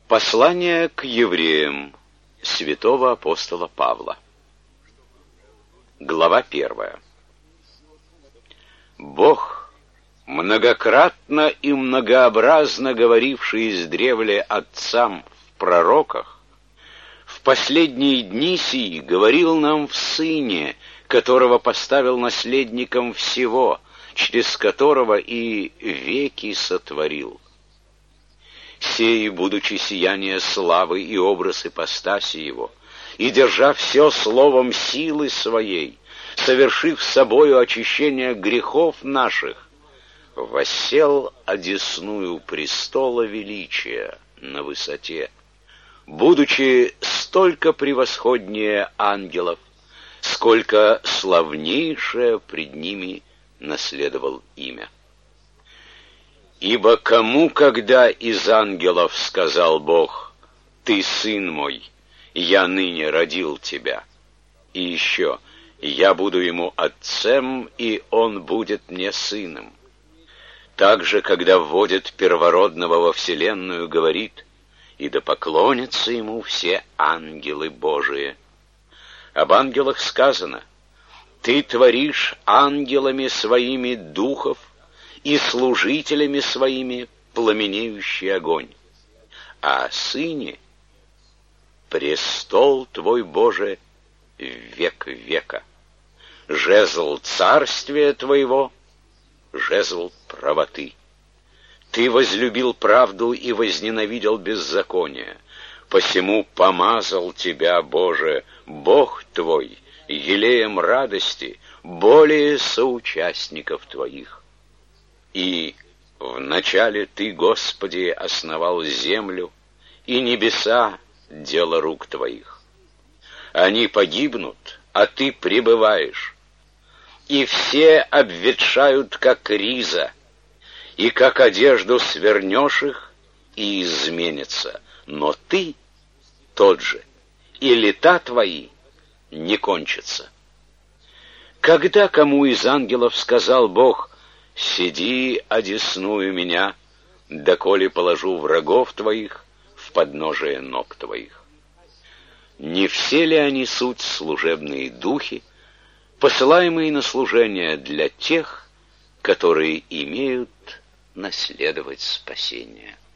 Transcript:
Послание к евреям святого апостола Павла. Глава 1. Бог, многократно и многообразно говоривший издревле отцам в пророках, в последние дни сии говорил нам в Сыне, которого поставил наследником всего, через которого и веки сотворил. Сей, будучи сияние славы и образ ипостаси его, и держа все словом силы своей, совершив собою очищение грехов наших, воссел одесную престола величия на высоте, будучи столько превосходнее ангелов, сколько славнейшее пред ними наследовал имя. Ибо кому когда из ангелов сказал Бог: «Ты сын мой, я ныне родил тебя», и еще: «Я буду ему отцем, и он будет мне сыном». Также, когда вводит первородного во вселенную, говорит: «И да поклонятся ему все ангелы Божии». Об ангелах сказано: «Ты творишь ангелами своими духов, и служителями своими пламенеющий огонь». А о Сыне: «Престол твой, Боже, в век века, жезл царствия твоего, жезл правоты. Ты возлюбил правду и возненавидел беззаконие, посему помазал тебя, Боже, Бог твой, елеем радости более соучастников твоих. И вначале Ты, Господи, основал землю, и небеса — дело рук Твоих. Они погибнут, а Ты пребываешь, и все обветшают, как риза, и как одежду свернешь их, и изменятся. Но Ты тот же, и лета Твои не кончатся. Когда кому из ангелов сказал Бог: «Сиди одесную меня, доколе положу врагов твоих в подножие ног твоих»? Не все ли они суть служебные духи, посылаемые на служение для тех, которые имеют наследовать спасение?